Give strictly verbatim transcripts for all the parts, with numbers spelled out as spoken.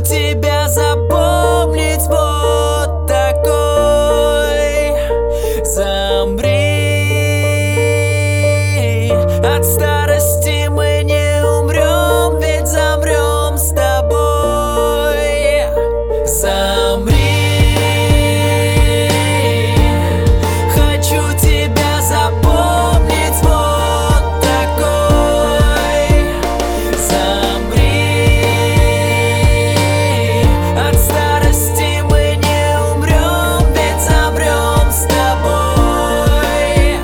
тебя запомнить вот такой. Замри, от старости мы не умрем, ведь замрем с тобой. Замри, хочу тебя запомнить вот такой. Замри, от старости мы не умрем, ведь замрем с тобой.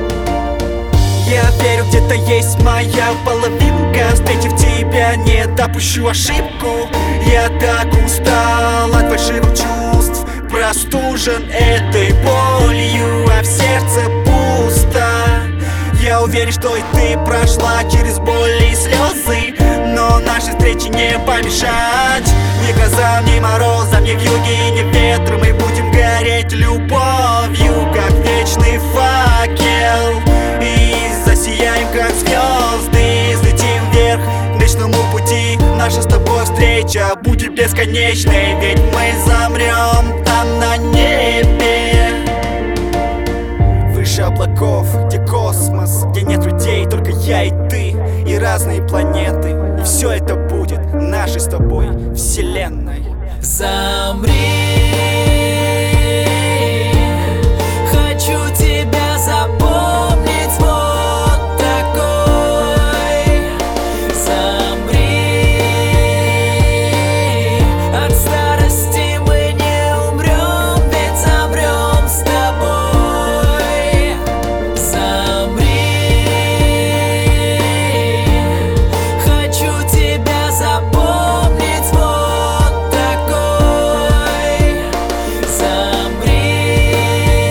Я верю, где-то есть моя половинка. Встретив тебя, не допущу ошибку. Я так устал от фальшивых чувств, простужен этой болью, а в сердце пусто. Я уверен, что и ты прошла через боль и слезы, но нашей встрече не помешать. Ни грозам, ни морозам, ни вьюги, ни ветру. Мы будем гореть любовью, как вечный факел, и засияем, как звезды. Взлетим вверх к вечному пути. Наша с тобой встреча будет бесконечной, ведь мы замрем там на небе, выше облаков, где космос, где нет людей, только я и ты, и разные планеты. И все это будет нашей с тобой вселенной. Замри, хочу тебя запомнить вот такой. Замри, от старости мы не умрем, ведь замрем с тобой. Замри, хочу тебя запомнить вот такой. Замри,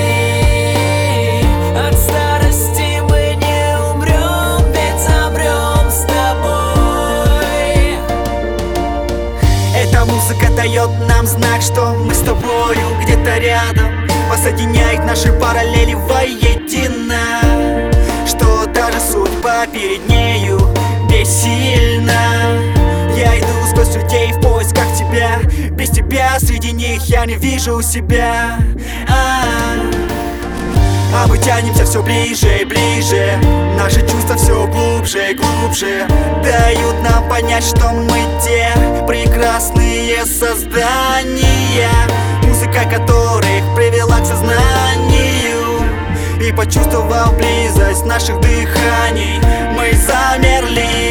от старости мы не умрем, ведь замрем с тобой. Эта музыка дает нам знак, что мы с тобою где-то рядом. Воссоединяет наши параллели воедино, что даже судьба перед нею бессильна. Я иду сквозь людей в поисках тебя. Без тебя среди них я не вижу себя. А-а-а. А мы тянемся все ближе и ближе. Наши чувства все глубже и глубже дают нам понять, что мы те прекрасные создания, музыка которых привела к сознанию. И почувствовав близость наших дыханий, мы замерли